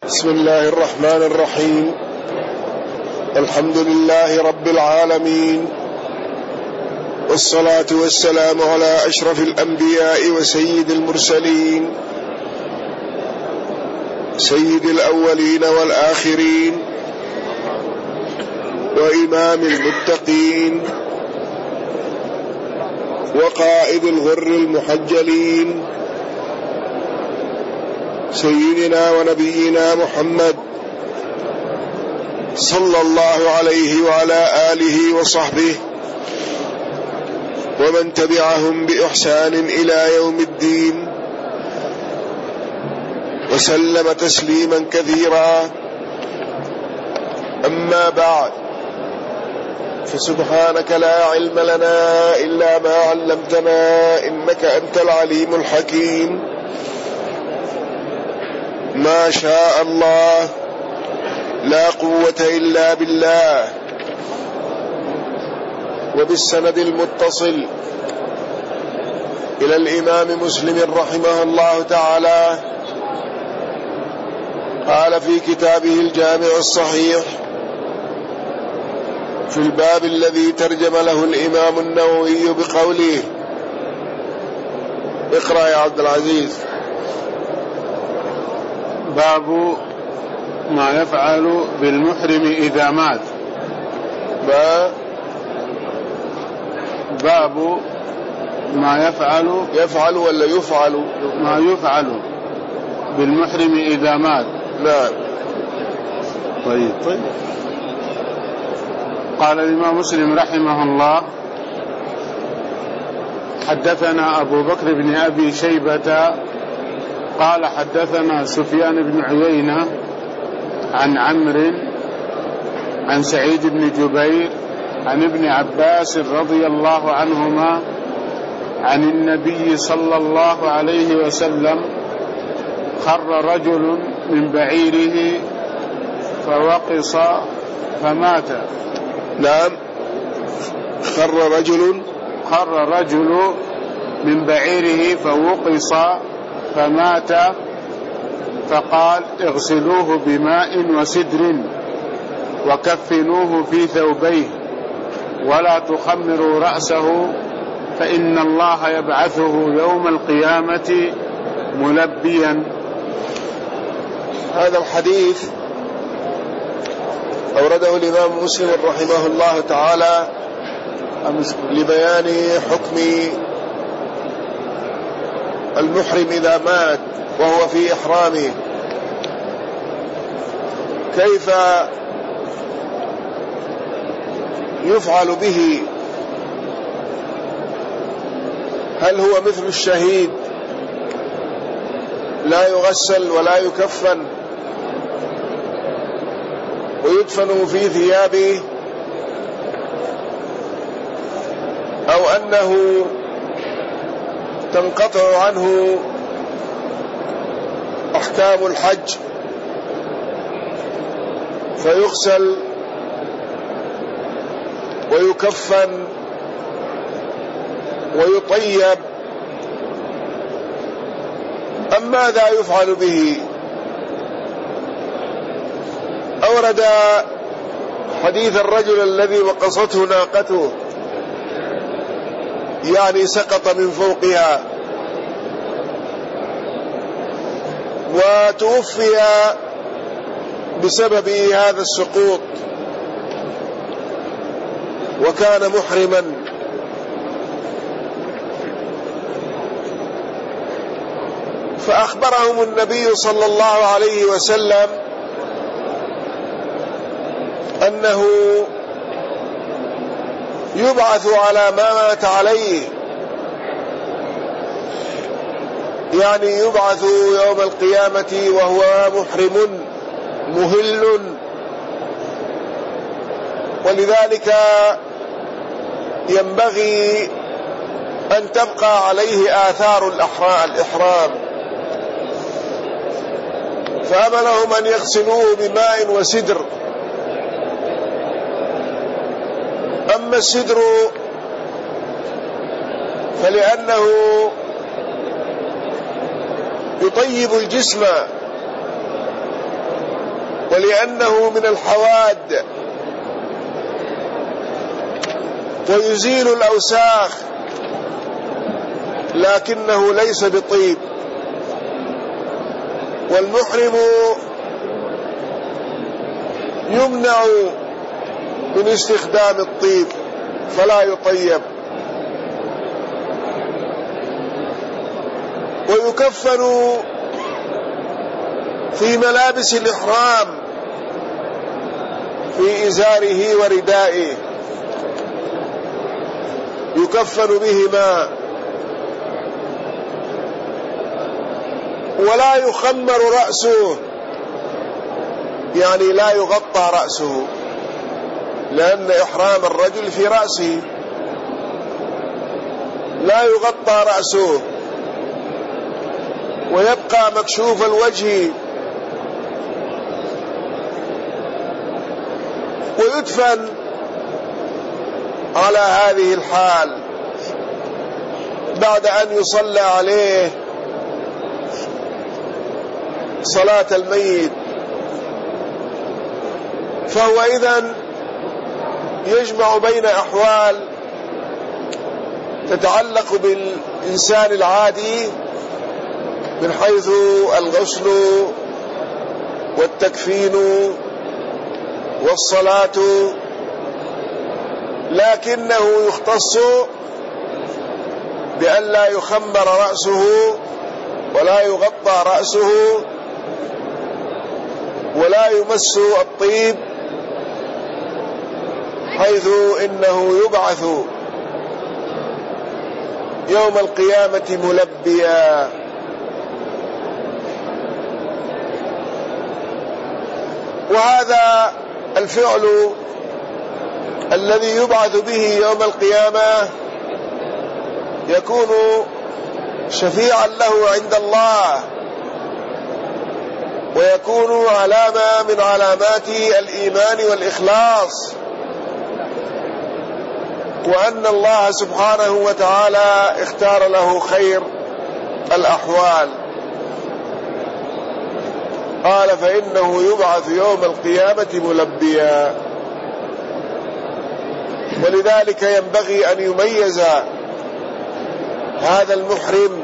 بسم الله الرحمن الرحيم. الحمد لله رب العالمين، والصلاة والسلام على أشرف الأنبياء وسيد المرسلين، سيد الأولين والآخرين، وإمام المتقين، وقائد الغر المحجلين، سيدنا ونبينا محمد صلى الله عليه وعلى آله وصحبه ومن تبعهم بإحسان إلى يوم الدين، وسلم تسليما كثيرا. أما بعد، فسبحانك لا علم لنا إلا ما علمتنا إنك أنت العليم الحكيم. ما شاء الله، لا قوة إلا بالله. وبالسند المتصل إلى الإمام مسلم رحمه الله تعالى، قال في كتابه الجامع الصحيح في الباب الذي ترجم له الإمام النووي بقوله: اقرأ يا عبد العزيز. باب ما يفعل بالمحرم إذا مات. باب ما يفعل ولا يفعل؟ ما يفعل بالمحرم إذا مات. نعم. طيب. قال الإمام مسلم رحمه الله: حدثنا أبو بكر بن أبي شيبة قال حدثنا سفيان بن عيينة عن عمرو عن سعيد بن جبير عن ابن عباس رضي الله عنهما عن النبي صلى الله عليه وسلم: خر رجل من بعيره فوقص فمات. نعم. خر رجل من بعيره فوقص فمات، فقال: اغسلوه بماء وسدر وكفنوه في ثوبيه ولا تخمروا رأسه، فإن الله يبعثه يوم القيامة ملبيا. هذا الحديث أورده الإمام مسلم رحمه الله تعالى لبيان حكم المحرم إذا مات وهو في إحرامه، كيف يفعل به؟ هل هو مثل الشهيد لا يغسل ولا يكفن ويدفن في ثيابه، أو أنه تنقطع عنه أحكام الحج فيغسل ويكفن ويطيب، أم ماذا يفعل به؟ أورد حديث الرجل الذي وقصته ناقته، يعني سقط من فوقها وتوفي بسبب هذا السقوط، وكان محرما. فأخبرهم النبي صلى الله عليه وسلم أنه يبعث على ما مات عليه، يعني يبعث يوم القيامة وهو محرم مهل، ولذلك ينبغي أن تبقى عليه آثار الإحرام. فأمرهم أن يغسلوه بماء وسدر. أما السدر فلأنه يطيب الجسم ولأنه من الحواد ويزيل الأوساخ، لكنه ليس بطيب. والمحرم يمنع من استخدام الطيب فلا يطيب، ويكفن في ملابس الإحرام في إزاره وردائه، يكفن بهما، ولا يخمر رأسه، يعني لا يغطى رأسه، لأن إحرام الرجل في رأسه، لا يغطى رأسه ويبقى مكشوف الوجه، ويدفن على هذه الحال بعد أن يصلى عليه صلاة الميت. فهو إذن يجمع بين أحوال تتعلق بالإنسان العادي من حيث الغسل والتكفين والصلاة، لكنه يختص بأن لا يخمر رأسه ولا يغطى رأسه ولا يمس الطيب، حيث إنه يبعث يوم القيامة ملبيا. وهذا الفعل الذي يبعث به يوم القيامة يكون شفيعا له عند الله، ويكون علامة من علامات الإيمان والإخلاص، وأن الله سبحانه وتعالى اختار له خير الأحوال. قال فإنه يبعث يوم القيامة ملبيا. ولذلك ينبغي أن يميز هذا المحرم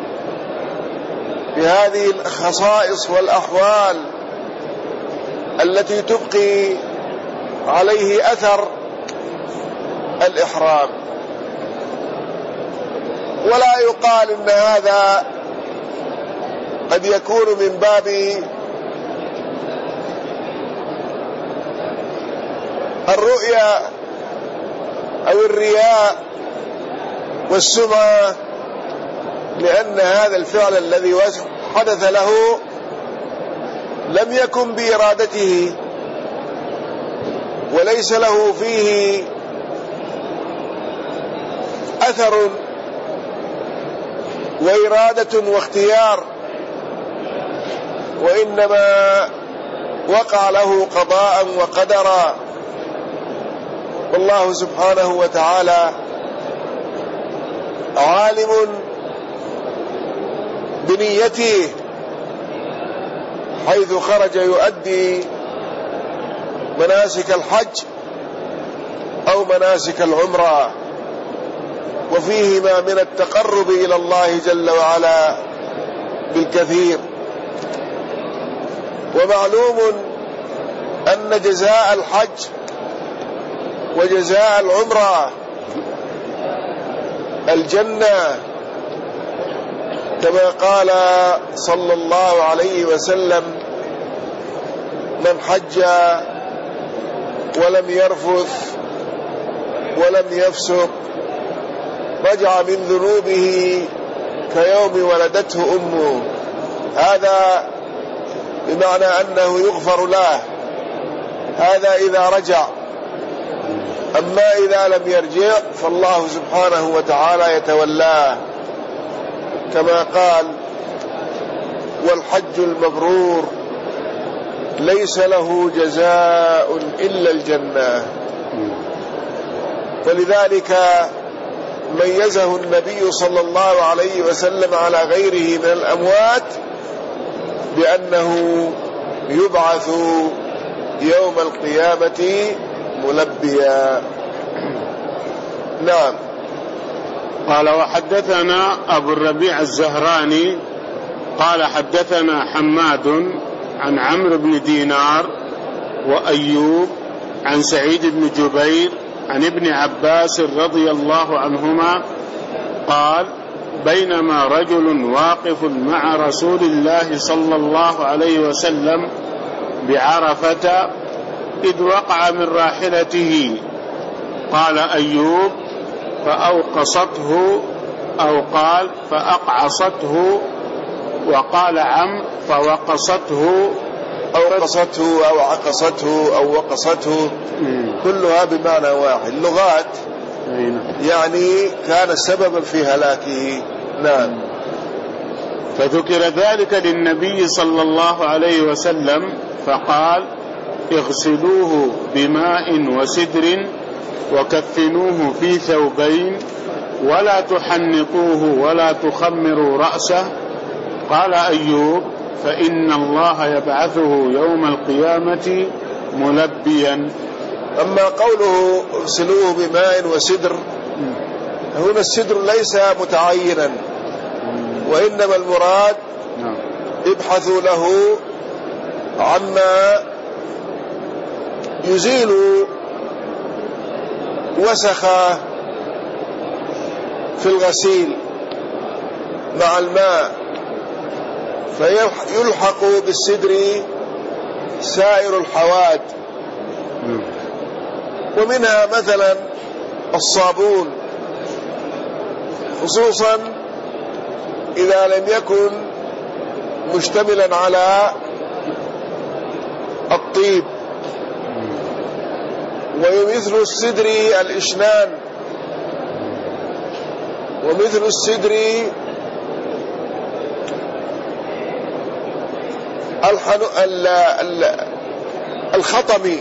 بهذه الخصائص والأحوال التي تبقي عليه أثر الإحرام، ولا يقال إن هذا قد يكون من باب الرؤيا أو الرياء والسمعة، لأن هذا الفعل الذي حدث له لم يكن بإرادته، وليس له فيه أثر وإرادة واختيار، وإنما وقع له قضاء وقدرا. والله سبحانه وتعالى عالم بنيته، حيث خرج يؤدي مناسك الحج أو مناسك العمرة، وفيهما من التقرب إلى الله جل وعلا بالكثير. ومعلوم أن جزاء الحج وجزاء العمرة الجنة، كما قال صلى الله عليه وسلم من حج ولم يرفث ولم يفسق رجع من ذنوبه كيوم ولدته أمه. هذا بمعنى أنه يغفر له، هذا إذا رجع. أما إذا لم يرجع فالله سبحانه وتعالى يتولاه، كما قال والحج المبرور ليس له جزاء إلا الجنة. ولذلك ميزه النبي صلى الله عليه وسلم على غيره من الأموات بأنه يبعث يوم القيامة ملبيا. نعم. قال وحدثنا أبو الربيع الزهراني قال حدثنا حماد عن عمرو بن دينار وأيوب عن سعيد بن جبير عن ابن عباس رضي الله عنهما قال بينما رجل واقف مع رسول الله صلى الله عليه وسلم بعرفة إذ وقع من راحلته. قال أيوب فأوقصته أو قال فأقعصته، وقال عم فوقصته أو عقصته أو وقصته، كلها بمعنى واحد، لغات يعني كان سببا في هلاكه. نعم. فذكر ذلك للنبي صلى الله عليه وسلم فقال اغسلوه بماء وسدر وكفنوه في ثوبين ولا تحنطوه ولا تخمروا رأسه. قال أيوب فإن الله يبعثه يوم القيامة ملبيا. أما قوله اغسلوه بماء وسدر، هنا السدر ليس متعينا، وإنما المراد ابحثوا له عما يزيل وسخة في الغسيل مع الماء، فيلحق بالسدر سائر الحواد، ومنها مثلا الصابون، خصوصا إذا لم يكن مشتملا على الطيب، ومثل السدر الإشنان، ومثل السدر الخطمي،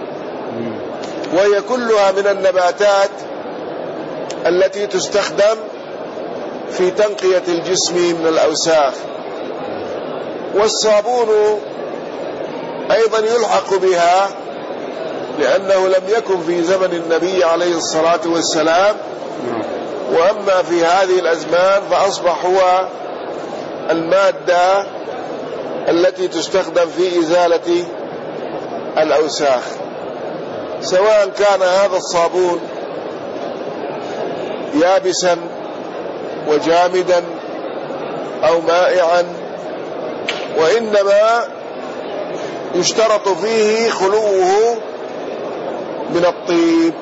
وهي كلها من النباتات التي تستخدم في تنقية الجسم من الأوساخ. والصابون أيضا يلحق بها، لأنه لم يكن في زمن النبي عليه الصلاة والسلام، وأما في هذه الأزمان فأصبح هو المادة التي تستخدم في إزالة الأوساخ، سواء كان هذا الصابون يابسا وجامدا أو مائعا، وإنما يشترط فيه خلوه من الطيب.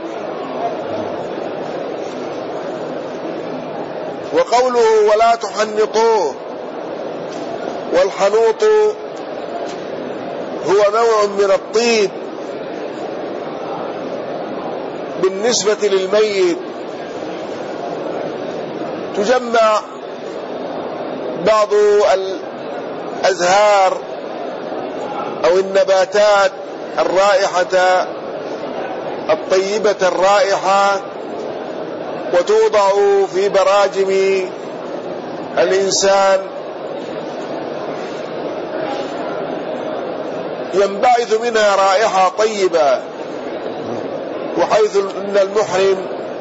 وقوله ولا تحنطوه، والحنوط هو نوع من الطيب بالنسبة للميت، تجمع بعض الأزهار أو النباتات الرائحة الطيبة الرائحة، وتوضع في براجم الإنسان، ينبعث منها رائحة طيبة، وحيث أن المحرم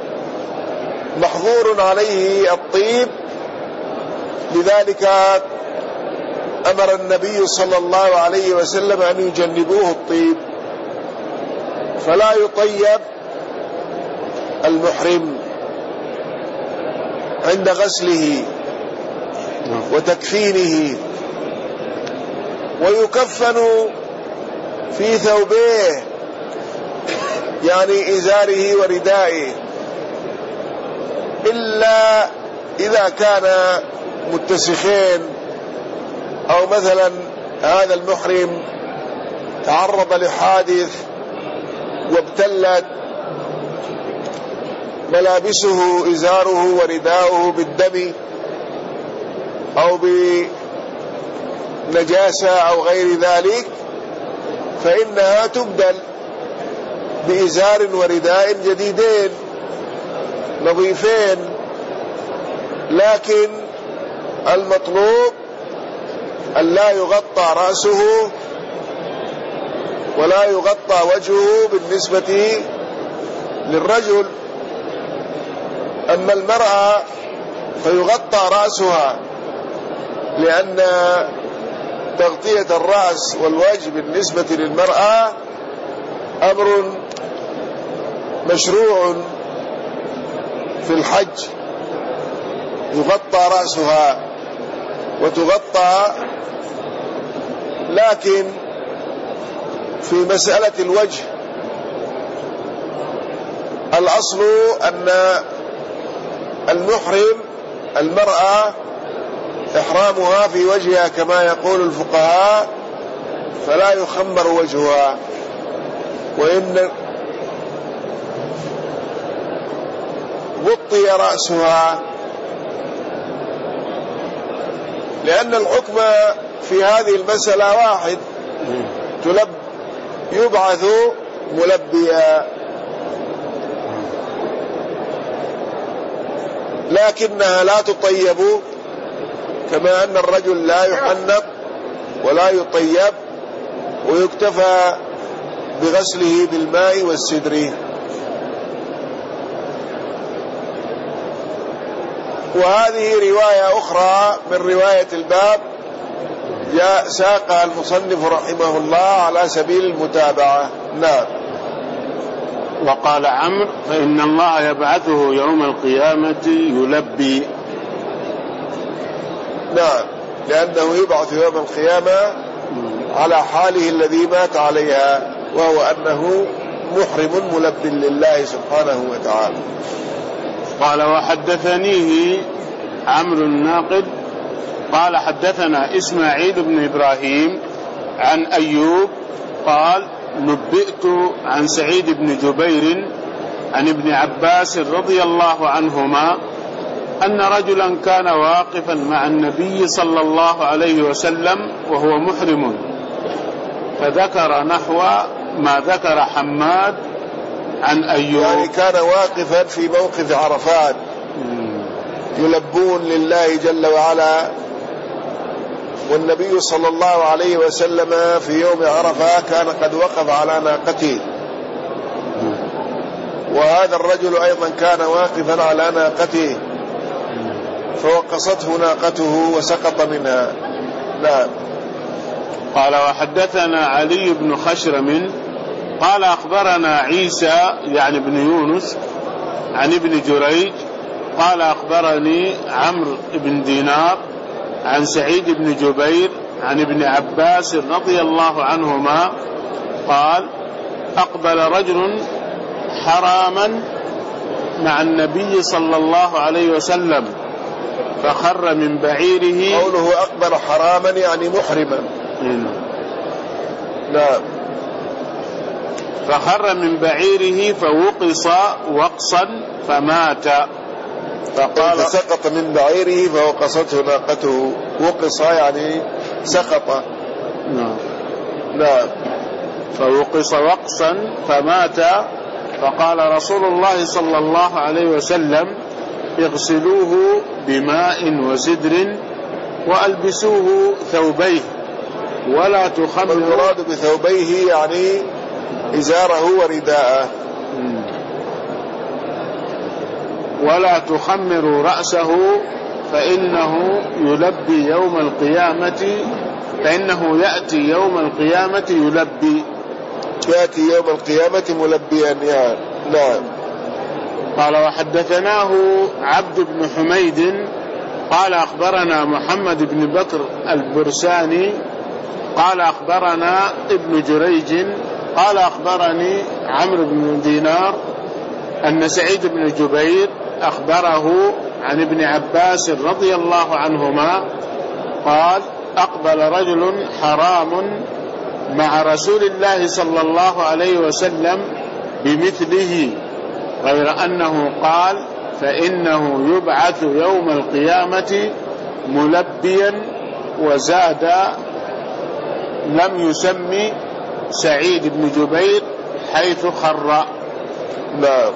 محظور عليه الطيب، لذلك أمر النبي صلى الله عليه وسلم أن يجنبوه الطيب، فلا يطيب المحرم عند غسله وتكفينه، ويكفن في ثوبيه، يعني إزاره وردائه، إلا إذا كان متسخين، أو مثلا هذا المحرم تعرض لحادث وابتلت ملابسه إزاره ورداؤه بالدم أو بنجاسة أو غير ذلك، فإنها تبدل بإزار ورداء جديدين نظيفين، لكن المطلوب أن لا يغطى رأسه ولا يغطى وجهه بالنسبة للرجل. أما المرأة فيغطى رأسها، لأن تغطية الرأس والوجه بالنسبة للمرأة أمر مشروع في الحج، يغطى رأسها وتغطى. لكن في مسألة الوجه الأصل أن المحرم المرأة إحرامها في وجهها كما يقول الفقهاء، فلا يخمر وجهها، وإن غطي رأسها، لأن الحكم في هذه المسألة واحد، يبعث ملبيا، لكنها لا تطيب كما أن الرجل لا يحنط ولا يطيب، ويكتفى بغسله بالماء والسدر. وهذه رواية أخرى من رواية الباب ساقها المصنف رحمه الله على سبيل المتابعة. نعم. وقال عمرو: فإن الله يبعثه يوم القيامة يلبي. نعم، لأنه يبعث يوم القيامة على حاله الذي مات عليها، وهو أنه محرم ملب لله سبحانه وتعالى. قال: وحدثنيه عمرو الناقد قال: حدثنا إسماعيل بن إبراهيم عن أيوب قال: نبئت عن سعيد بن جبير عن ابن عباس رضي الله عنهما أن رجلا كان واقفا مع النبي صلى الله عليه وسلم وهو محرم، فذكر نحو ما ذكر حماد عن أيوب. يعني كان واقفا في موقف عرفات يلبون لله جل وعلا، والنبي صلى الله عليه وسلم في يوم عرفة كان قد وقف على ناقته، وهذا الرجل أيضا كان واقفا على ناقته فوقصته ناقته وسقط منها. نعم. قال: وحدثنا علي بن خشرم قال: أخبرنا عيسى يعني بن يونس عن ابن جريج قال: أخبرني عمرو بن دينار عن سعيد بن جبير عن ابن عباس رضي الله عنهما قال: أقبل رجل حراما مع النبي صلى الله عليه وسلم فخر من بعيره. قوله أقبل حراما يعني محرما. نعم. فخر من بعيره فوقص وقصا فمات. فقال: سقط من بعيره فوقصته ناقته. وقص يعني سقط. نعم. فوقص وقصا فمات. فقال رسول الله صلى الله عليه وسلم: اغسلوه بماء وسدر وألبسوه ثوبيه ولا تخمروا. والمراد بثوبيه يعني إزاره ورداءه. ولا تخمروا رأسه فإنه يلبي يوم القيامة، فإنه يأتي يوم القيامة يلبي. يأتي يوم القيامة ملبيا يعني. نعم. قال: وحدثناه عبد بن حميد قال: أخبرنا محمد بن بكر البرساني قال: أخبرنا ابن جريج قال: أخبرني عمرو بن دينار أن سعيد بن جبير أخبره عن ابن عباس رضي الله عنهما قال: أقبل رجل حرام مع رسول الله صلى الله عليه وسلم بمثله، غير أنه قال: فإنه يبعث يوم القيامة ملبيا، وزاد لم يسمي سعيد بن جبير حيث خر. نعم.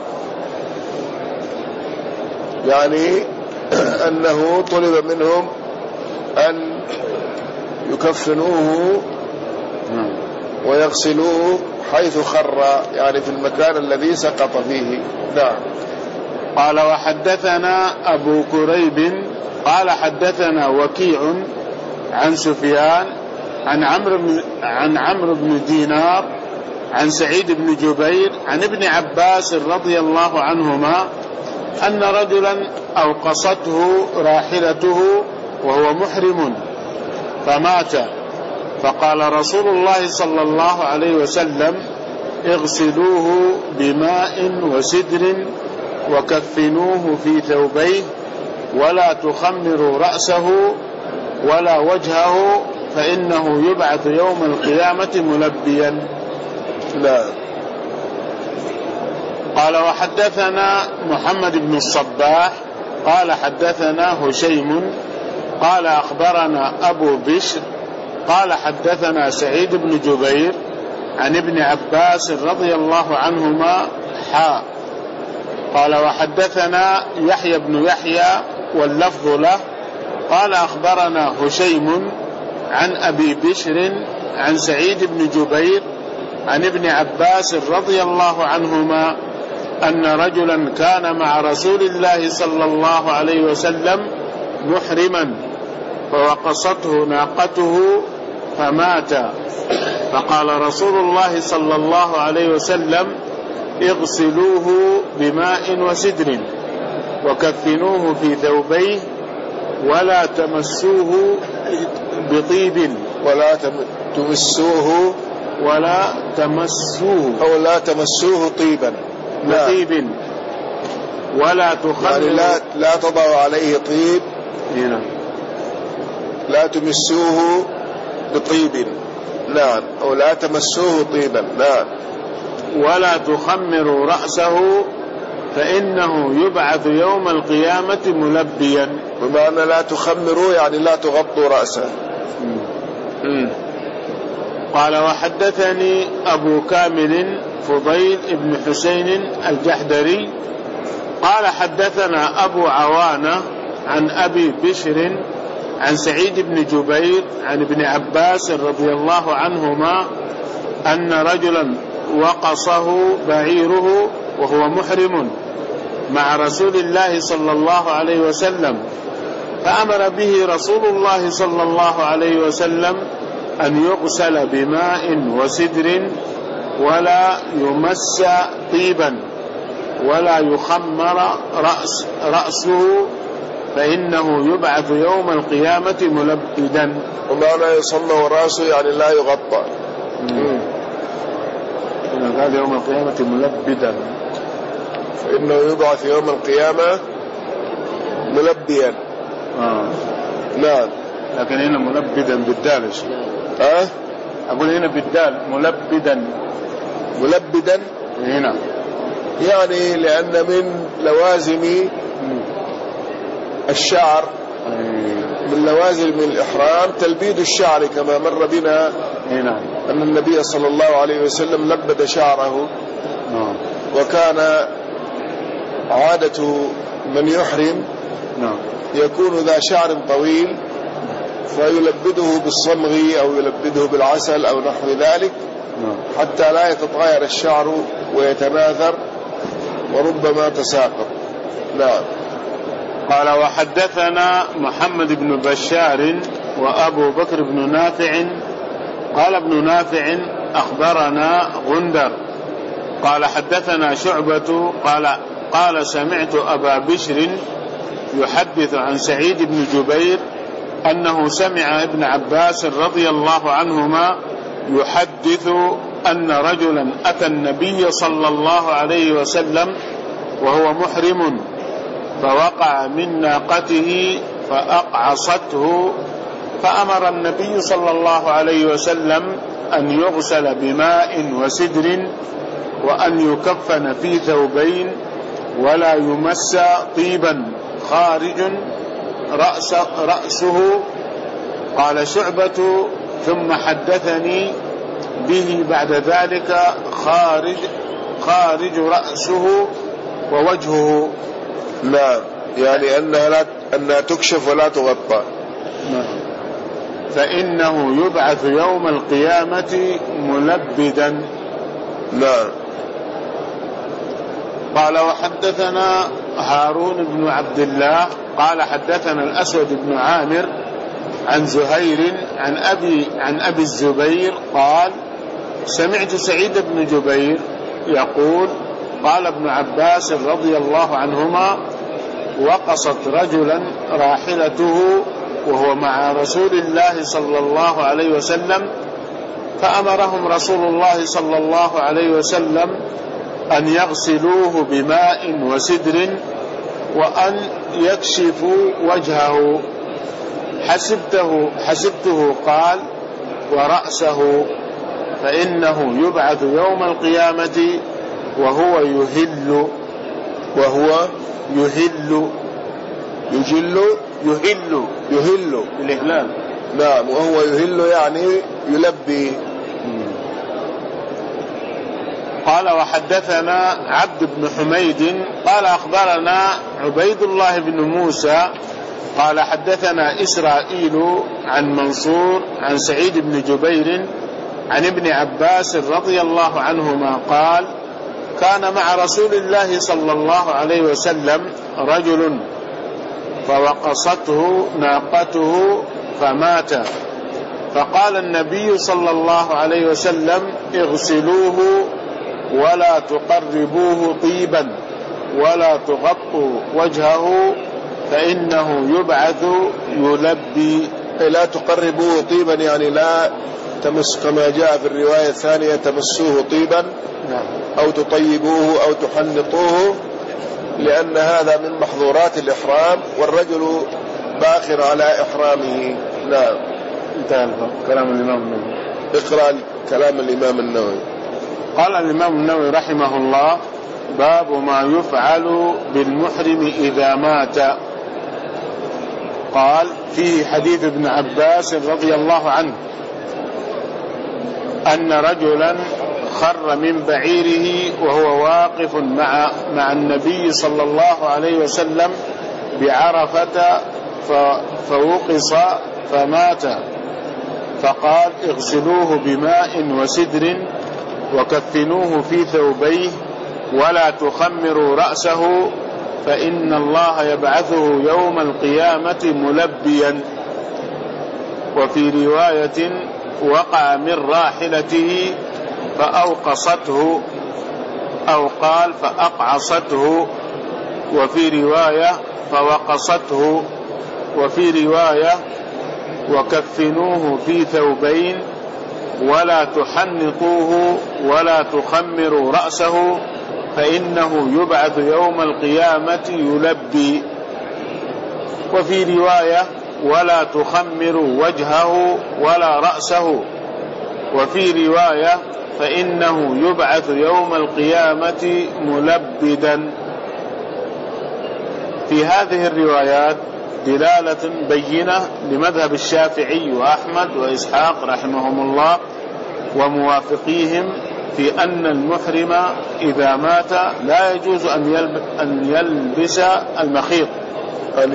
يعني أنه طلب منهم أن يكفنوه ويغسلوه حيث خر، يعني في المكان الذي سقط فيه. نعم. قال وحدثنا أبو كريب قال حدثنا وكيع عن سفيان عن عمرو بن دينار عن سعيد بن جبير عن ابن عباس رضي الله عنهما أن رجلا أوقصته راحلته وهو محرم فمات، فقال رسول الله صلى الله عليه وسلم اغسلوه بماء وسدر وكفنوه في ثوبيه ولا تخمروا رأسه ولا وجهه فإنه يبعث يوم القيامة ملبيا. لا. قال وحدثنا محمد بن الصباح قال حدثنا هشيم قال أخبرنا أبو بشر قال حدثنا سعيد بن جبير عن ابن عباس رضي الله عنهما قال وحدثنا يحيى بن يحيى واللفظ له قال أخبرنا هشيم عن أبي بشر عن سعيد بن جبير عن ابن عباس رضي الله عنهما أن رجلا كان مع رسول الله صلى الله عليه وسلم محرما فوقصته ناقته فمات، فقال رسول الله صلى الله عليه وسلم اغسلوه بماء وسدر وكفنوه في ثوبيه ولا تمسوه بطيب ولا تمسوه أو لا تمسوه طيبا بطيب ولا تخمروا، يعني لا تضعوا عليه طيب، لا تمسوه بطيب. نعم. أو لا تمسوه طيبا. نعم. ولا تخمروا رأسه فإنه يبعث يوم القيامة ملبيا. بمعنى لا تخمروا يعني لا تغطوا رأسه. قال وحدثني أبو كامل فضيل بن حسين الجحدري قال حدثنا أبو عوانة عن أبي بشر عن سعيد بن جبير عن ابن عباس رضي الله عنهما أن رجلا وقصه بعيره وهو محرم مع رسول الله صلى الله عليه وسلم، فأمر به رسول الله صلى الله عليه وسلم أن يغسل بماء وسدر ولا يمس طيبا ولا يخمر رأسه فإنه يبعث يوم القيامة ملبدا. ومعنى يصمم رأسه يعني لا يغطى. قال يوم القيامة ملبدا فإنه يبعث يوم القيامة ملبيا. نعم. لكن هنا ملبدا بالدال. أقول هنا بالدال ملبدا هنا، يعني لأن من لوازم الشعر من لوازم الإحرام تلبيد الشعر كما مر بنا أن النبي صلى الله عليه وسلم لبد شعره، وكان عادة من يحرم يكون ذا شعر طويل فيلبده بالصمغ أو يلبده بالعسل أو نحو ذلك حتى لا يتطاير الشعر ويتناثر وربما تساقط. نعم. قال وحدثنا محمد بن بشار وأبو بكر بن نافع قال ابن نافع أخبرنا غندر قال حدثنا شعبة قال سمعت أبا بشر يحدث عن سعيد بن جبير أنه سمع ابن عباس رضي الله عنهما يحدث أن رجلا أتى النبي صلى الله عليه وسلم وهو محرم فوقع من ناقته فأقعصته، فأمر النبي صلى الله عليه وسلم أن يغسل بماء وسدر وأن يكفن في ثوبين ولا يمس طيبا خارج رأسه. قال شعبة ثم حدثني به بعد ذلك خارج رأسه ووجهه. نعم. يعني أنها تكشف ولا تغطى. فإنه يبعث يوم القيامة ملبدا. نعم. قال وحدثنا هارون بن عبد الله قال حدثنا الأسود بن عامر عن زهير عن أبي الزبير قال سمعت سعيد بن جبير يقول قال ابن عباس رضي الله عنهما وقصت رجلا راحلته وهو مع رسول الله صلى الله عليه وسلم، فأمرهم رسول الله صلى الله عليه وسلم أن يغسلوه بماء وسدر وأن يكشفوا وجهه. حسبته قال ورأسه، فإنه يبعث يوم القيامة وهو يهل بالإهلال. نعم. وهو يهل يعني يلبي. قال وحدثنا عبد بن حميد قال أخبرنا عبيد الله بن موسى قال حدثنا إسرائيل عن منصور عن سعيد بن جبير عن ابن عباس رضي الله عنهما قال كان مع رسول الله صلى الله عليه وسلم رجل فوقصته ناقته فمات، فقال النبي صلى الله عليه وسلم اغسلوه ولا تقربوه طيبا ولا تغطوا وجهه فإنه يبعث يلبي. لا تقربوه طيبا يعني لا تمس، كما جاء في الرواية الثانية تمسوه طيبا أو تطيبوه أو تحنطوه، لأن هذا من محظورات الإحرام والرجل باخر على إحرامه. نعم. انتهى كلام الإمام النووي. اقرأ كلام الإمام النووي. قال الإمام النووي رحمه الله باب ما يفعل بالمحرم إذا مات. قال فيه حديث ابن عباس رضي الله عنه أن رجلا خر من بعيره وهو واقف مع النبي صلى الله عليه وسلم بعرفة فوقص فمات، فقال اغسلوه بماء وسدر وكفنوه في ثوبيه ولا تخمروا رأسه فإن الله يبعثه يوم القيامة ملبيا. وفي رواية وقع من راحلته فأوقصته أو قال فأقعصته، وفي رواية فوقصته، وفي رواية وكفنوه في ثوبين ولا تحنطوه ولا تخمروا رأسه فإنه يبعث يوم القيامة يلبي. وفي رواية ولا تخمروا وجهه ولا رأسه، وفي رواية فإنه يبعث يوم القيامة ملبدا. في هذه الروايات دلالة بينة لمذهب الشافعي وأحمد وإسحاق رحمهم الله وموافقيهم في أن المحرم إذا مات لا يجوز أن يلبس المخيط. أن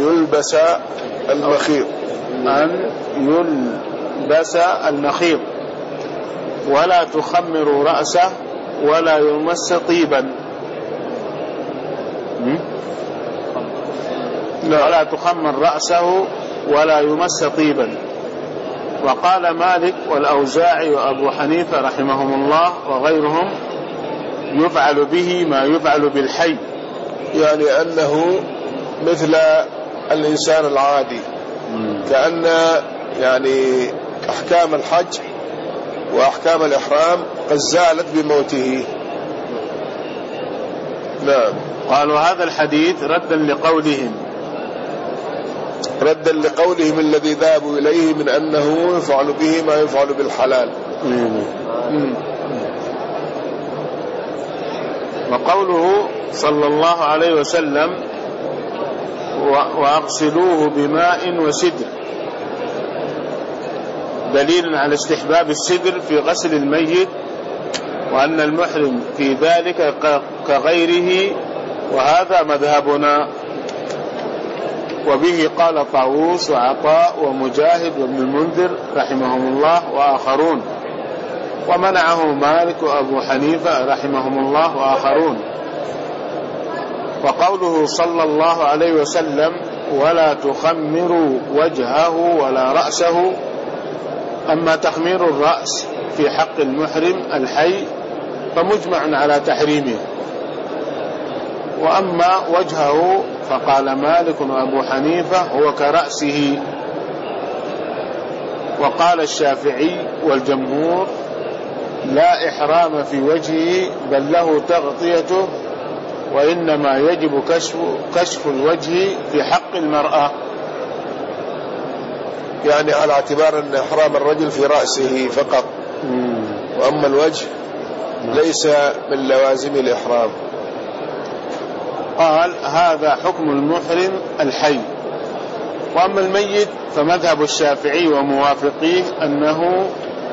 يلبس المخيط ولا تخمر رأسه ولا يمس طيبا. ولا تخمر رأسه ولا يمس طيبا. وقال مالك والأوزاعي وأبو حنيفة رحمهم الله وغيرهم يفعل به ما يفعل بالحي، يعني أنه مثل الإنسان العادي، كأن يعني أحكام الحج وأحكام الإحرام قد زالت بموته. نعم. قالوا هذا الحديث ردا لقولهم الذي ذهبوا إليه من أنه يفعل به ما يفعل بالحلال. وقوله صلى الله عليه وسلم وأغسلوه بماء وسدر دليل على استحباب السدر في غسل الميت، وأن المحرم في ذلك كغيره، وهذا مذهبنا. وبه قال طاووس وعطاء ومجاهد وابن المنذر رحمهم الله وآخرون، ومنعه مالك وأبو حنيفة رحمهم الله وآخرون. وقوله صلى الله عليه وسلم ولا تخمروا وجهه ولا رأسه، أما تخمير الرأس في حق المحرم الحي فمجمع على تحريمه، وأما وجهه فقال مالك وأبو حنيفة هو كرأسه. وقال الشافعي والجمهور لا إحرام في وجهه بل له تغطيته، وإنما يجب كشف الوجه في حق المرأة، يعني على اعتبار أن إحرام الرجل في رأسه فقط، وأما الوجه ليس من لوازم الإحرام. قال هذا حكم المحرم الحي. وأما الميت فمذهب الشافعي وموافقيه أنه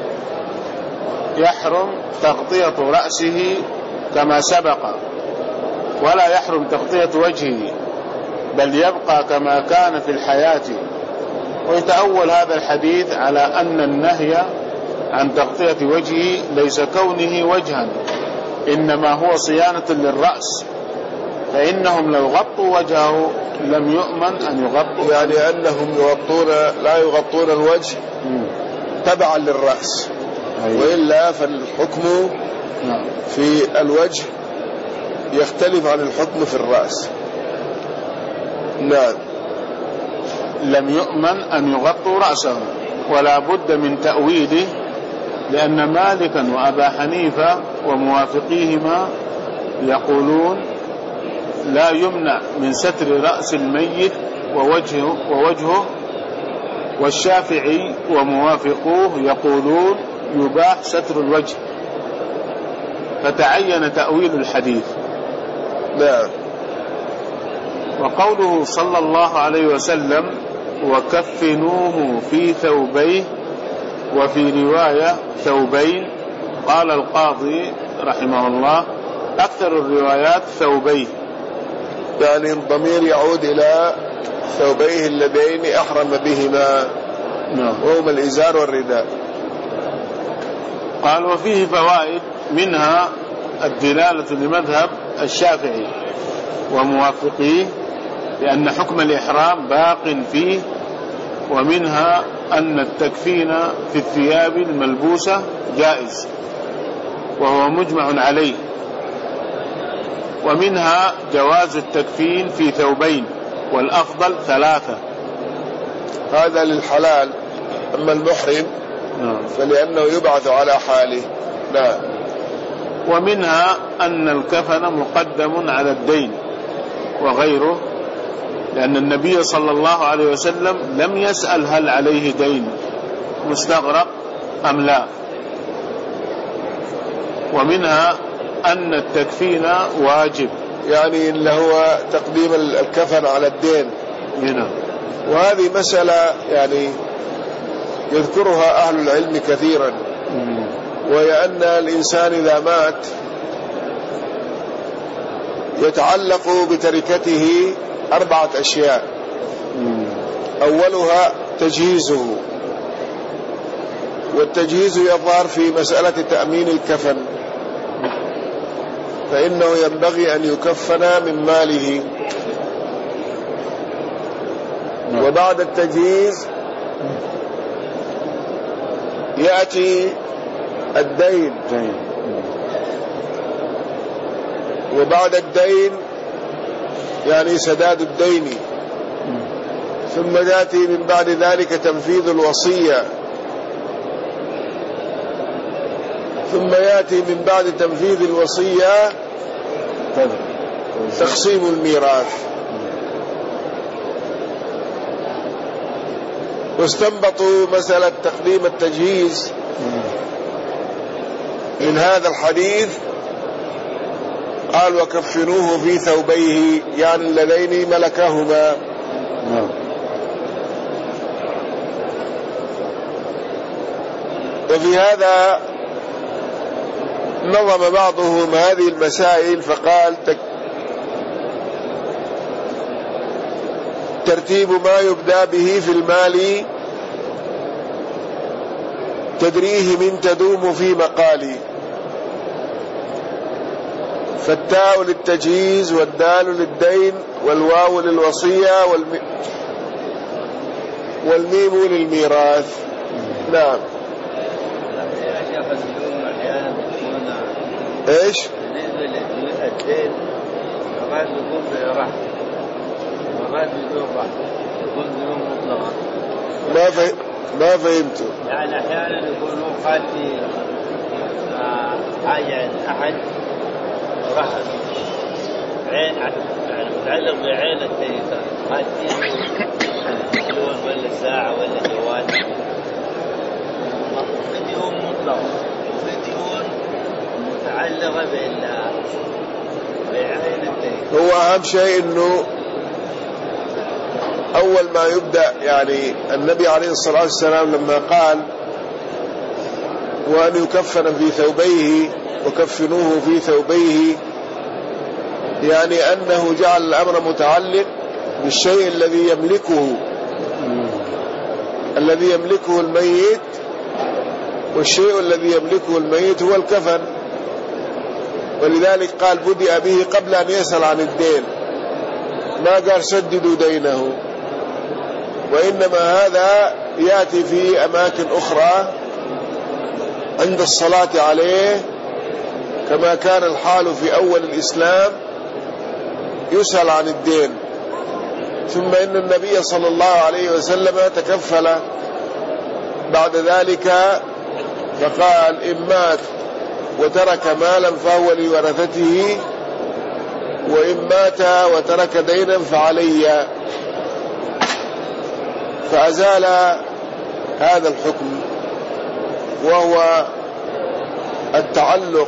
يحرم تغطية رأسه كما سبق، ولا يحرم تغطية وجهه بل يبقى كما كان في الحياة. ويتأول هذا الحديث على أن النهي عن تغطية وجهه ليس كونه وجها، إنما هو صيانة للرأس، فإنهم لو غطوا وجهه لم يؤمن أن يغطوا، يعني أنهم لا يغطون الوجه تبعا للرأس. وإلا فالحكم في الوجه يختلف عن الحكم في الرأس. نعم. لم يؤمن أن يغطوا رأسه، ولا بد من تأويله، لأن مالكا وأبا حنيفة وموافقيهما يقولون لا يمنع من ستر رأس الميت ووجهه، والشافعي وموافقوه يقولون يباح ستر الوجه، فتعين تأويل الحديث. نعم. وقوله صلى الله عليه وسلم وكفنوه في ثوبيه، وفي رواية ثوبين، قال القاضي رحمه الله أكثر الروايات ثوبيه، يعني الضمير يعود إلى ثوبيه اللذين أحرم بهما، وهما الإزار والرداء. قال وفيه فوائد، منها الدلالة لمذهب الشافعي وموافقيه لأن حكم الإحرام باق فيه، ومنها أن التكفين في الثياب الملبوسة جائز وهو مجمع عليه، ومنها جواز التكفين في ثوبين والأفضل 3، هذا للحلال. أما المحرم فلأنه يبعث على حاله. لا. ومنها أن الكفن مقدم على الدين وغيره، لأن النبي صلى الله عليه وسلم لم يسأل هل عليه دين مستغرق أم لا. ومنها أن التكفين واجب، يعني اللي هو تقديم الكفن على الدين. هنا. وهذه مسألة يعني يذكرها أهل العلم كثيرا، وهي أن الإنسان إذا مات يتعلق بتركته 4 أشياء. أولها تجهيزه، والتجهيز يظهر في مسألة تأمين الكفن، فإنه ينبغي أن يكفن من ماله. وبعد التجهيز يأتي الدين، وبعد الدين يعني سداد الدين، ثم يأتي من بعد ذلك تنفيذ الوصية، ثم يأتي من بعد تنفيذ الوصية تقسيم الميراث. واستنبطوا مسألة تقديم التجهيز من هذا الحديث، قال وكفنوه في ثوبيه، يعني اللذين ملكهما. وفي هذا نظم بعضهم هذه المسائل فقال ترتيب ما يبدأ به في المال تدريه من تدوم في مقالي. فالتاء للتجهيز والدال للدين والواو للوصية والميم للميراث. نعم. ايش؟ بالنسبة للدين مرات يكون بالرحم مرات بدون رحم يكون بدون مطلقة. ما فهمته. يعني أحيانا يكونوا قاتل حاجة عند أحد رحم عين يعني متعلق بعين التيسر قاتل تلفزيون ولا ساعة ولا جوال فيديون مطلقة فيديون متعلقة بعين التيسر. هو أهم شيء إنه أول ما يبدأ يعني النبي عليه الصلاة والسلام لما قال وأن يكفن في ثوبيه وكفنوه في ثوبيه يعني أنه جعل الأمر متعلق بالشيء الذي يملكه الميت، والشيء الذي يملكه الميت هو الكفن. ولذلك قال بدأ به قبل أن يسأل عن الدين، ما قال سددوا دينه، وإنما هذا يأتي في أماكن أخرى عند الصلاة عليه كما كان الحال في أول الإسلام يسأل عن الدين. ثم إن النبي صلى الله عليه وسلم تكفل بعد ذلك فقال إن مات وترك مالا فهو لورثته وإن مات وترك دينا فعلي، فأزال هذا الحكم وهو التعلق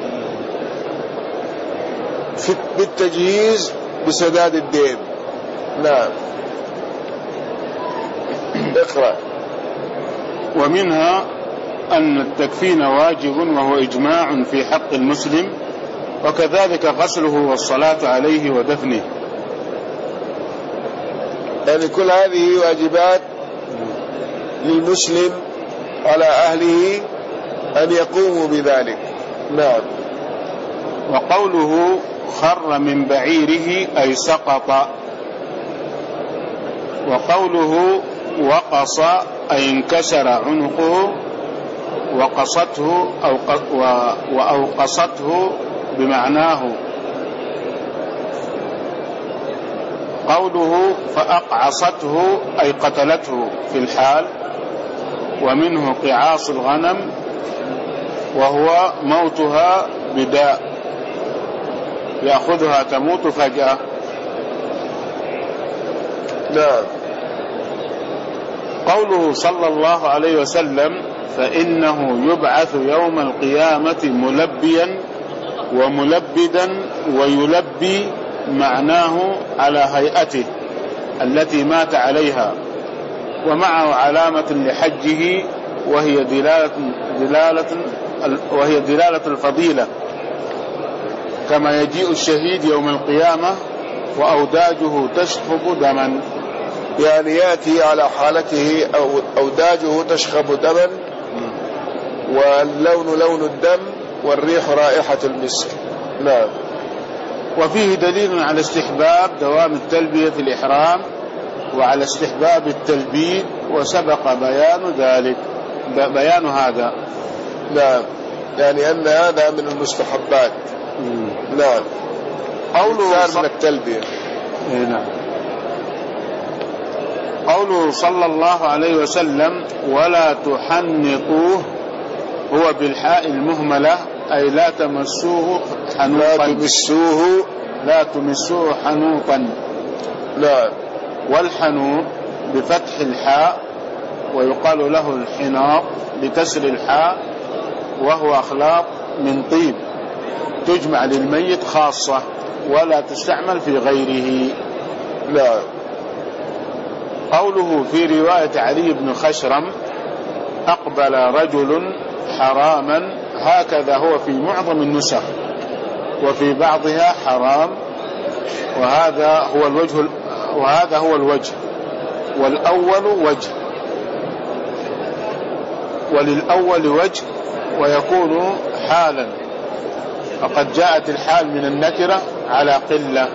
بالتجهيز بسداد الدين. نعم. اقرأ. ومنها أن التكفين واجب وهو إجماع في حق المسلم، وكذلك غسله والصلاة عليه ودفنه. يعني كل هذه واجبات للمسلم على أهله أن يقوموا بذلك. نعم. وقوله خر من بعيره أي سقط، وقوله وقص أي انكسر عنقه، وقصته وأوقصته بمعناه. قوله فأقعصته أي قتلته في الحال. ومنه قعاص الغنم وهو موتها بداء يأخذها تموت فجأة. نعم. قوله صلى الله عليه وسلم فإنه يبعث يوم القيامة ملبيا وملبدا ويلبي، معناه على هيئته التي مات عليها، ومعه علامة لحجه وهي دلالة الفضيلة، كما يجيء الشهيد يوم القيامة وأوداجه تشخب دما. يعني يأتي على حالته أوداجه تشخب دما، واللون لون الدم والريح رائحة المسك. نعم. وفيه دليل على استحباب دوام التلبية الإحرام وعلى استحباب التلبيد، وسبق بيان هذا. نعم. يعني أن هذا من المستحبات. نعم. قوله من التلبية. نعم. قوله صلى الله عليه وسلم ولا تحنطوه هو بالحاء المهملة، أي لا تمسوه حنوطا. لا تمسوه حنوطا. نعم. والحنوط بفتح الحاء، ويقال له الحناط بكسر الحاء، وهو أخلاق من طيب تجمع للميت خاصة ولا تستعمل في غيره. نعم. قوله في رواية علي بن خشرم أقبل رجل حراما، هكذا هو في معظم النسخ، وفي بعضها حرام، وهذا وهذا هو الوجه، والأول وجه، وللأول وجه ويكون حالا، فقد جاءت الحال من النكرة على قلة.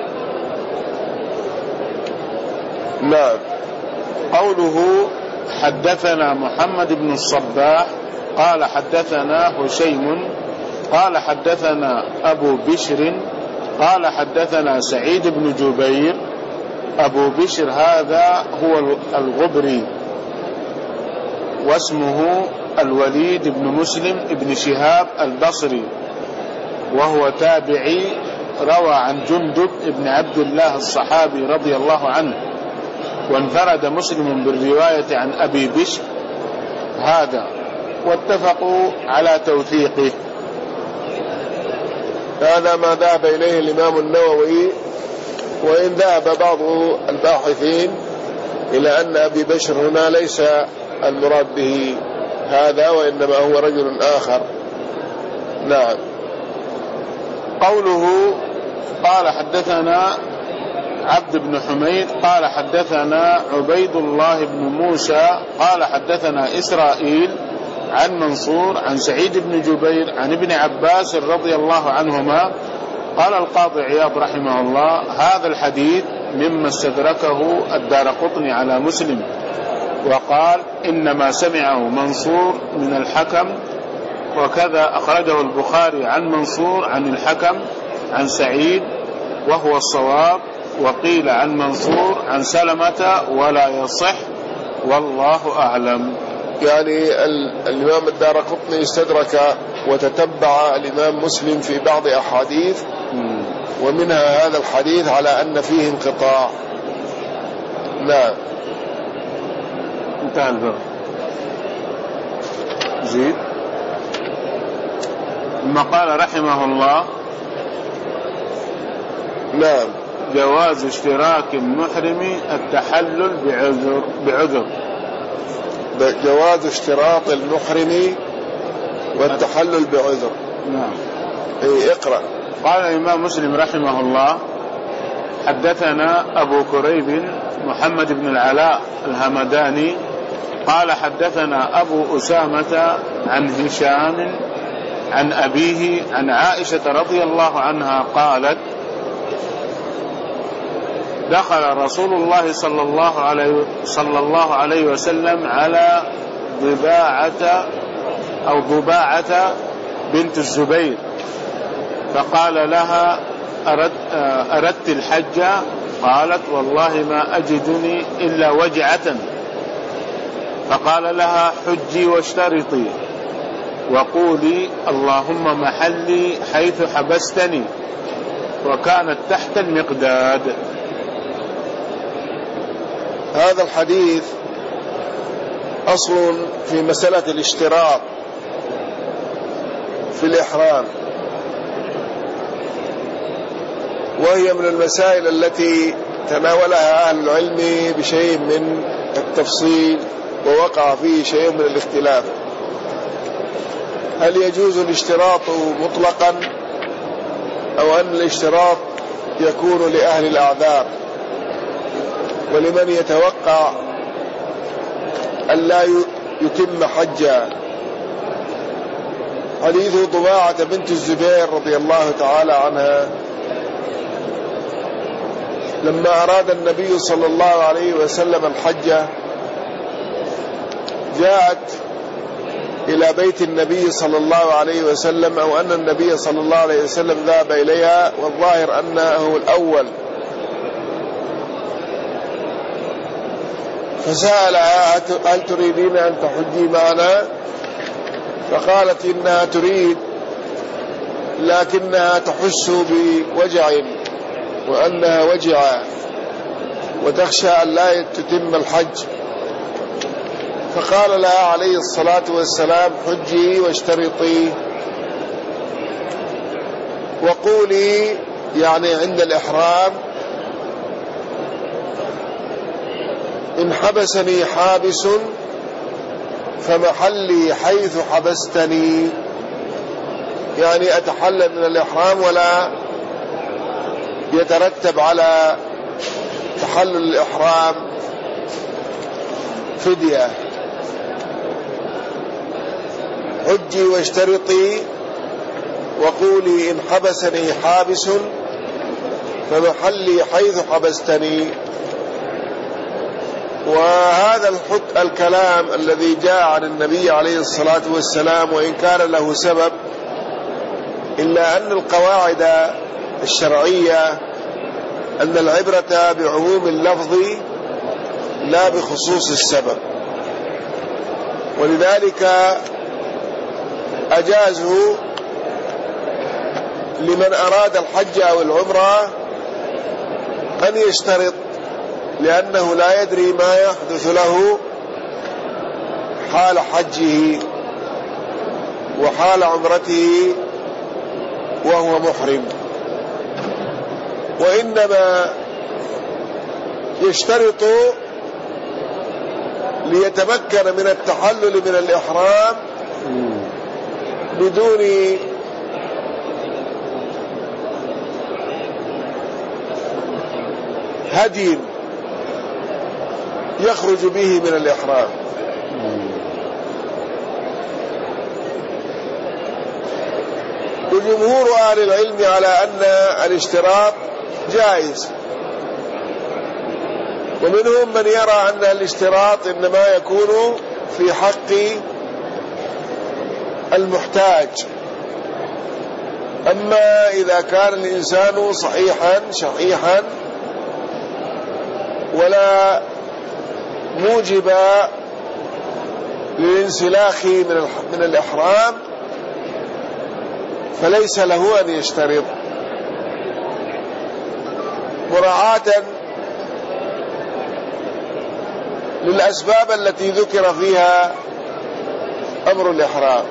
نعم. قوله حدثنا محمد بن الصباح قال حدثنا هشيم قال حدثنا أبو بشر قال حدثنا سعيد بن جبير. أبو بشر هذا هو الغبري، واسمه الوليد بن مسلم بن شهاب البصري، وهو تابعي، روى عن جندب بن عبد الله الصحابي رضي الله عنه، وانفرد مسلم بالرواية عن أبي بشر هذا، واتفقوا على توثيقه. هذا ما ذهب إليه الإمام النووي، وإن ذهب بعض الباحثين إلى أن أبي بشر هنا ليس المراد به هذا، وإنما هو رجل آخر. نعم. قوله قال حدثنا عبد بن حميد قال حدثنا عبيد الله بن موسى قال حدثنا إسرائيل عن منصور عن سعيد بن جبير عن ابن عباس رضي الله عنهما. قال القاضي عياض رحمه الله: هذا الحديث مما استدركه الدارقطني على مسلم، وقال إنما سمعه منصور من الحكم، وكذا أخرجه البخاري عن منصور عن الحكم عن سعيد وهو الصواب، وقيل عن منصور عن سلمة ولا يصح، والله أعلم. يعني الإمام الدارقطني استدرك وتتبع الإمام مسلم في بعض أحاديث، ومنها هذا الحديث على أن فيه انقطاع. نعم. انتهى الباب. زيد. ثم قال رحمه الله: نعم. جواز اشتراك المحرم التحلل بعذر. جواز اشتراط المحرم والتحلل بعذر. نعم. اقرأ. قال الإمام مسلم رحمه الله: حدثنا أبو كريب محمد بن العلاء الهمداني قال حدثنا أبو أسامة عن هشام عن أبيه عن عائشة رضي الله عنها قالت: دخل رسول الله صلى الله عليه وسلم على ضباعة بنت الزبير، فقال لها: أردت الحج؟ قالت: والله ما أجدني إلا وجعة. فقال لها: حجي واشترطي وقولي اللهم محلي حيث حبستني، وكانت تحت المقداد. هذا الحديث أصل في مسألة الاشتراط في الإحرام، وهي من المسائل التي تناولها أهل العلم بشيء من التفصيل، ووقع فيه شيء من الاختلاف. هل يجوز الاشتراط مطلقا، أو أن الاشتراط يكون لأهل الأعذار ولمن يتوقع أن لا يتم حجا؟ حديث ضباعة بنت الزبير رضي الله تعالى عنها لما أراد النبي صلى الله عليه وسلم الحج جاءت إلى بيت النبي صلى الله عليه وسلم، أو أن النبي صلى الله عليه وسلم ذهب إليها، والظاهر أنه الأول، فسألها: هل تريدين أن تحجي معنا؟ فقالت إنها تريد، لكنها تحس بوجع وأنها وجعة وتخشى أن لا تتم الحج. فقال لها عليه الصلاة والسلام: حجي واشترطي وقولي، يعني عند الإحرام: إن حبسني حابس فمحلي حيث حبستني، يعني أتحلل من الإحرام ولا يترتب على تحلل الإحرام فدية. حجي واشترطي وقولي إن حبسني حابس فمحلي حيث حبستني. وهذا الكلام الذي جاء عن النبي عليه الصلاة والسلام وإن كان له سبب، إلا أن القواعد الشرعية أن العبرة بعموم اللفظ لا بخصوص السبب، ولذلك أجازوا لمن أراد الحج أو العمرة أن يشترط، لأنه لا يدري ما يحدث له حال حجه وحال عمرته وهو محرم، وإنما يشترط ليتمكن من التحلل من الإحرام بدون هدي يخرج به من الإحرام. وجمهور أهل العلم على أن الاشتراط جائز، ومنهم من يرى أن الاشتراط إنما يكون في حق المحتاج. أما إذا كان الإنسان صحيحا شحيحا ولا موجب للانسلاخ من الإحرام فليس له أن يشترط، مراعاة للأسباب التي ذكر فيها أمر الإحرام.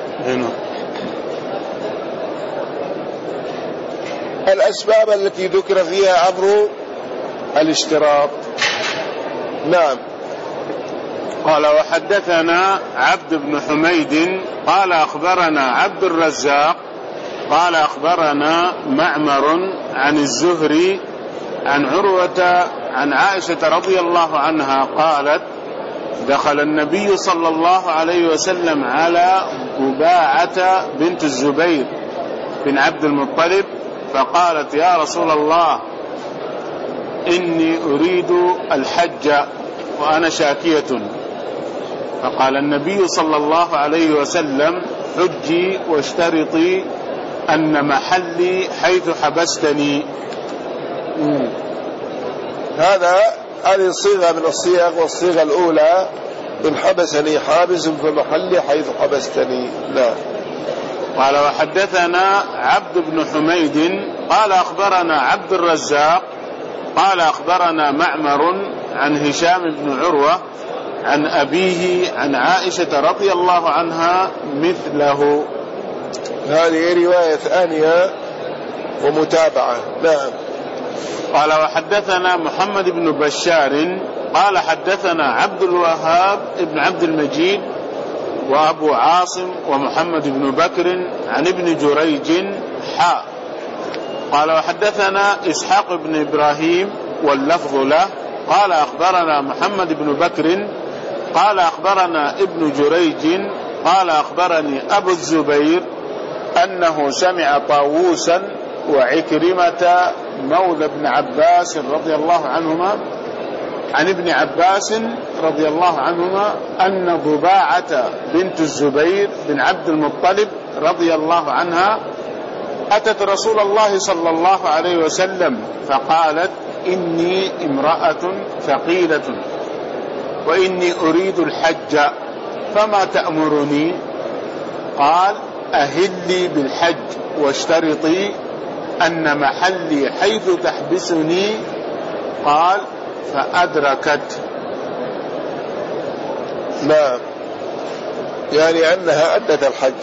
الأسباب التي ذكر فيها أمر الاشتراط. نعم. قال وحدثنا عبد بن حميد قال أخبرنا عبد الرزاق قال أخبرنا معمر عن الزهري عن عروة عن عائشة رضي الله عنها قالت دخل النبي صلى الله عليه وسلم على ضباعة بنت الزبير بن عبد المطلب فقالت يا رسول الله إني أريد الحج وأنا شاكية. فقال النبي صلى الله عليه وسلم حجي واشترطي أن محلي حيث حبستني. هذه الصيغة من الصيغ، والصيغة الأولى إن حبسني حابس فمحلي حيث حبستني. لا. قال وحدثنا عبد بن حميد قال أخبرنا عبد الرزاق قال أخبرنا معمر عن هشام بن عروة عن أبيه عن عائشة رضي الله عنها مثله. هذه رواية ثانية ومتابعة. نعم. قال وحدثنا محمد بن بشار قال حدثنا عبد الوهاب بن عبد المجيد وأبو عاصم ومحمد بن بكر عن ابن جريج حاء. قال وحدثنا إسحاق بن إبراهيم واللفظ له قال أخبرنا محمد بن بكر قال أخبرنا ابن جريج قال أخبرني أبو الزبير أنه سمع طاووسا وعكرمة مولى ابن عباس رضي الله عنهما عن ابن عباس رضي الله عنهما أن ضباعة بنت الزبير بن عبد المطلب رضي الله عنها أتت رسول الله صلى الله عليه وسلم فقالت إني امرأة ثقيلة وإني أريد الحج فما تأمرني؟ قال أهلي بالحج واشترطي أن محلي حيث تحبسني. قال فأدركت. نعم، يعني أنها أدت الحج.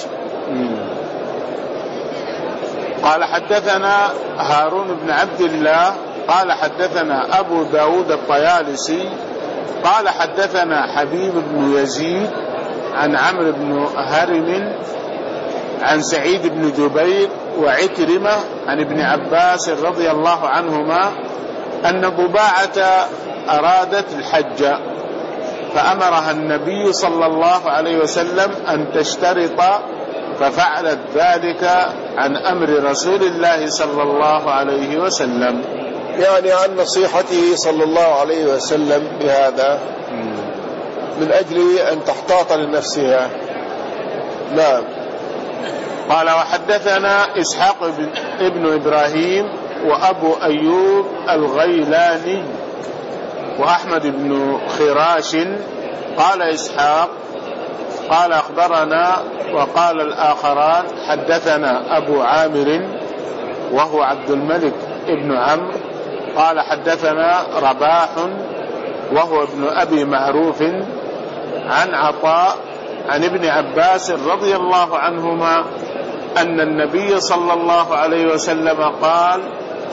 قال حدثنا هارون بن عبد الله قال حدثنا أبو داود الطيالسي قال حدثنا حبيب بن يزيد عن عمرو بن هرم عن سعيد بن جبير وعكرمة عن ابن عباس رضي الله عنهما أن ضباعة أرادت الحج فأمرها النبي صلى الله عليه وسلم أن تشترط، ففعلت ذلك عن أمر رسول الله صلى الله عليه وسلم، يعني عن نصيحته صلى الله عليه وسلم بهذا من أجل أن تحتاط لنفسها. نعم. قال وحدثنا إسحاق ابن إبراهيم وأبو أيوب الغيلاني وأحمد بن خراش. قال إسحاق قال أخبرنا، وقال الآخران حدثنا أبو عامر وهو عبد الملك ابن عمرو قال حدثنا رباح وهو ابن أبي معروف عن عطاء عن ابن عباس رضي الله عنهما أن النبي صلى الله عليه وسلم قال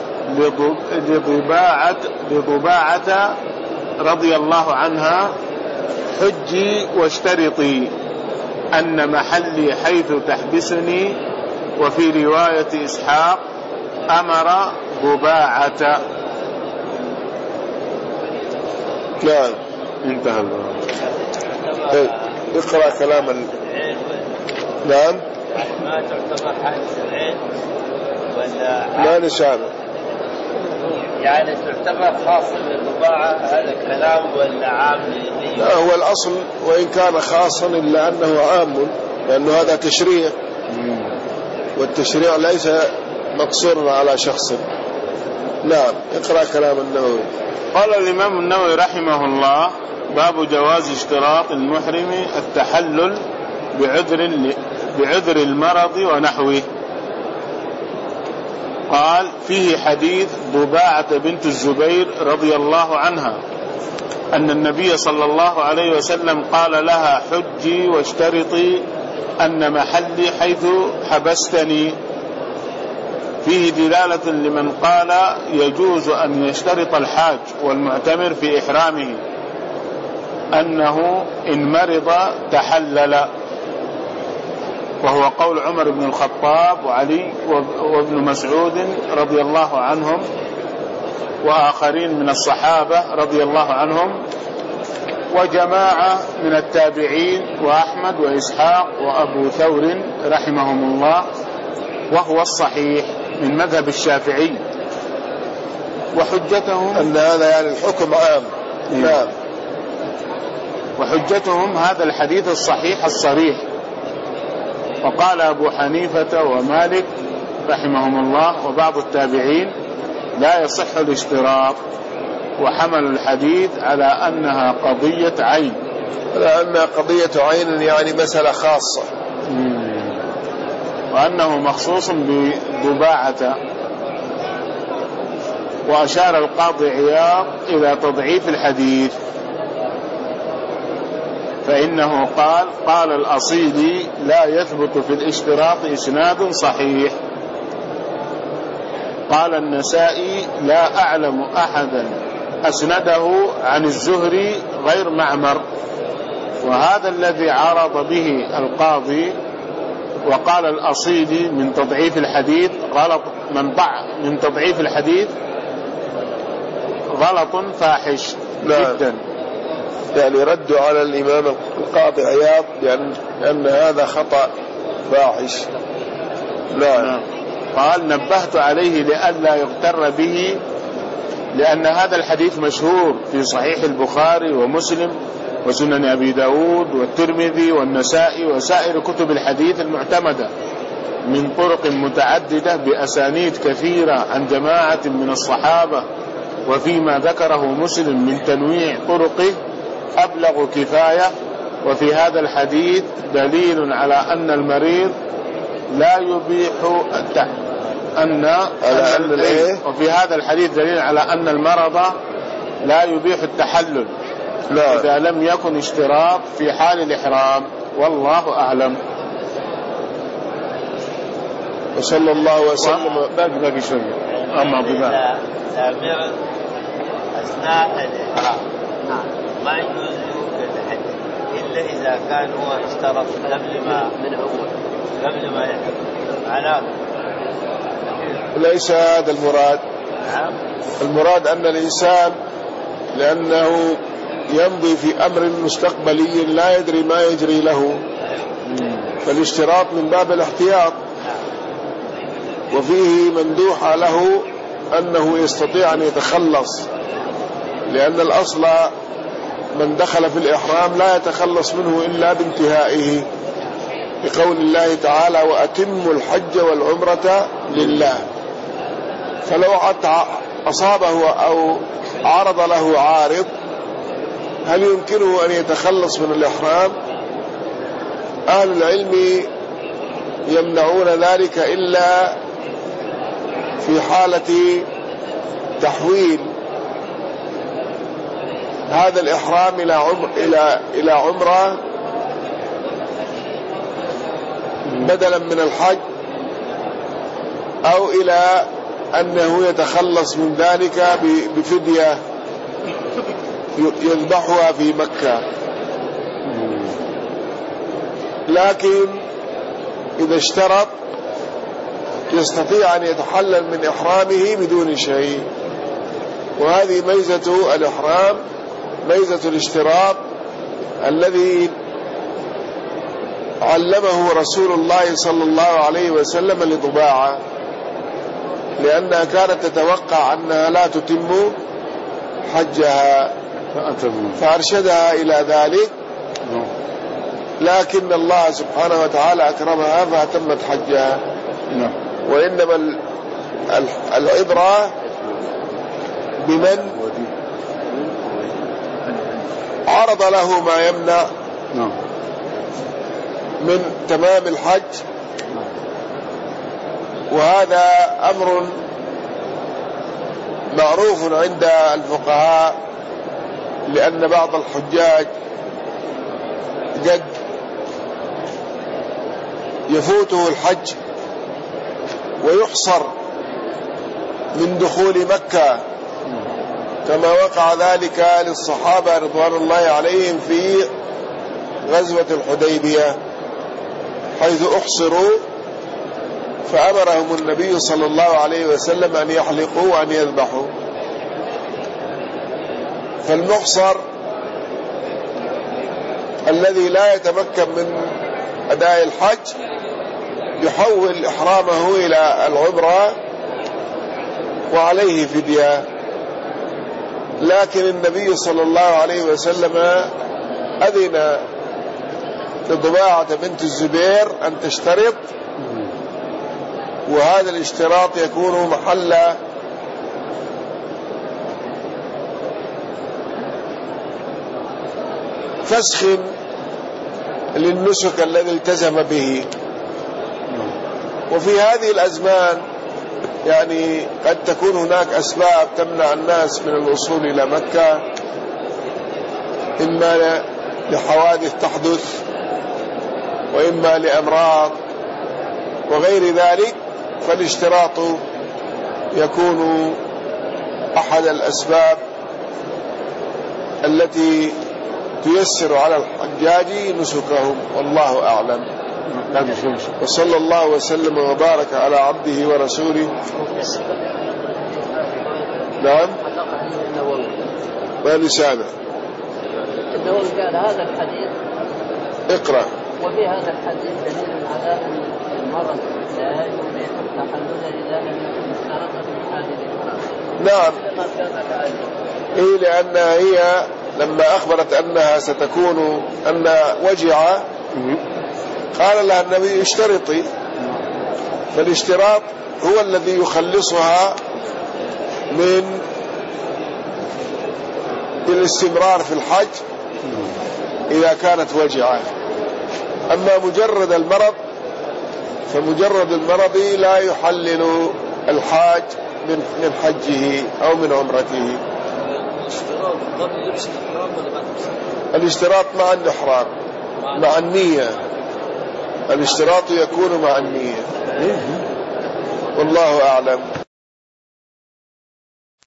لضباعة رضي الله عنها حجي واشترطي أن محلي حيث تحبسني. وفي رواية إسحاق أمر ضباعة. نعم. انتهى. اقرأ كلام نعم. ما تعتبر حادث العين ولا ما نشابه، يعني تعتبر خاصة بالضباعة هذا كلام ولا عام؟ لا، هو الأصل وإن كان خاصا إلا أنه عام، لأنه هذا تشريع، والتشريع ليس مقصورا على شخص. نعم. اقرأ كلام النووي. قال الإمام النووي رحمه الله: باب جواز اشتراط المحرم التحلل بعذر المرض ونحوه. قال: فيه حديث ضباعة بنت الزبير رضي الله عنها أن النبي صلى الله عليه وسلم قال لها: حجي واشترطي أن محلي حيث حبستني. فيه دلالة لمن قال يجوز أن يشترط الحاج والمعتمر في إحرامه أنه إن مرض تحلل، وهو قول عمر بن الخطاب وعلي وابن مسعود رضي الله عنهم وآخرين من الصحابة رضي الله عنهم وجماعة من التابعين وأحمد وإسحاق وأبو ثور رحمهم الله، وهو الصحيح من مذهب الشافعي. وحجتهم أن هذا يعني الحكم عام. نعم. وحجتهم هذا الحديث الصحيح الصريح. وقال أبو حنيفة ومالك رحمهم الله وبعض التابعين: لا يصح الاشتراط، وحملوا الحديث على أنها قضية عين، على أنها قضية عين، يعني مسألة خاصة، وأنه مخصوص بضباعة. وأشار القاضي عياض إلى تضعيف الحديث، فإنه قال الأصيلي: لا يثبت في الاشتراط إسناد صحيح. قال النسائي: لا أعلم أحدا أسنده عن الزهري غير معمر. وهذا الذي عرض به القاضي. وقال الأصيلي: من تضعيف الحديث غلط، من تضعيف الحديث غلط فاحش جدا. يعني ردوا على الإمام القاضي عياض لأن هذا خطأ فاحش. لا. قال: نبهت عليه لئلا يغتر به، لأن هذا الحديث مشهور في صحيح البخاري ومسلم وسنن أبي داود والترمذي والنسائي وسائر كتب الحديث المعتمدة من طرق متعددة بأسانيد كثيرة عن جماعة من الصحابة. وفيما ذكره مسلم من تنويع طرقه أبلغ كفاية. وفي هذا الحديث دليل على أن المريض لا يبيح وفي هذا الحديث دليل على أن المرض لا يبيح التحلل إذا لم يكن اشتراط في حال الإحرام، والله أعلم. وصلى الله وسلم. باقي شوية. أما بذلك مرض أثناء الإحرام ما يجوز الحج إلا إذا كان هو اشترط قبل ما يحرم. ليس هذا المراد. المراد أن الإنسان لأنه يمضي في أمر مستقبلي لا يدري ما يجري له، فالاشتراط من باب الاحتياط، وفيه مندوحة له أنه يستطيع أن يتخلص، لأن الأصل من دخل في الإحرام لا يتخلص منه إلا بانتهائه، لقول الله تعالى وأتموا الحج والعمرة لله. فلو أصابه أو عرض له عارض هل يمكنه أن يتخلص من الإحرام؟ أهل العلم يمنعون ذلك إلا في حالة تحويل هذا الإحرام إلى عمرة بدلا من الحج، أو إلى أنه يتخلص من ذلك بفدية يذبحها في مكة. لكن إذا اشترط يستطيع أن يتحلل من إحرامه بدون شيء، وهذه ميزة الإحرام، ميزة الاشتراط الذي علمه رسول الله صلى الله عليه وسلم لضباعة، لأنها كانت تتوقع أنها لا تتم حجها فأرشدها إلى ذلك، لكن الله سبحانه وتعالى أكرمها فأتمت حجها. وإنما العبرة بمن عرض له ما يمنع من تمام الحج، وهذا أمر معروف عند الفقهاء، لأن بعض الحجاج قد يفوته الحج ويحصر من دخول مكة، كما وقع ذلك للصحابة رضوان الله عليهم في غزوة الحديبية، حيث أحصروا فأمرهم النبي صلى الله عليه وسلم أن يحلقوا وأن يذبحوا. فالمحصر الذي لا يتمكن من أداء الحج يحول إحرامه إلى العمرة وعليه فدية، لكن النبي صلى الله عليه وسلم أذن لضباعة بنت الزبير أن تشترط، وهذا الاشتراط يكون محل فسخ للنسك الذي التزم به. وفي هذه الأزمان يعني قد تكون هناك أسباب تمنع الناس من الوصول إلى مكة، إما لحوادث تحدث وإما لأمراض وغير ذلك، فالاشتراط يكون أحد الأسباب التي تيسر على الحجاج نسكهم، والله أعلم. وصلى الله وسلم وبارك على عبده ورسوله. نعم. ما لسانه النووي قال هذا الحديث اقرأ. وفي هذا الحديث دليل على أن المرض لا يبيح التحلل إذا لم يكن مشترطا في حال الإحرام. نعم. إيه، لأنها هي لما أخبرت أنها ستكون أن وجعة قال لها النبي اشترطي، فالاشتراط هو الذي يخلصها من الاستمرار في الحج إذا كانت وجعة. أما مجرد المرض فمجرد المرض لا يحلل الحاج من حجه أو من عمرته. الاشتراط مع الإحرام، مع النية، الاشتراط يكون مع النية، والله أعلم.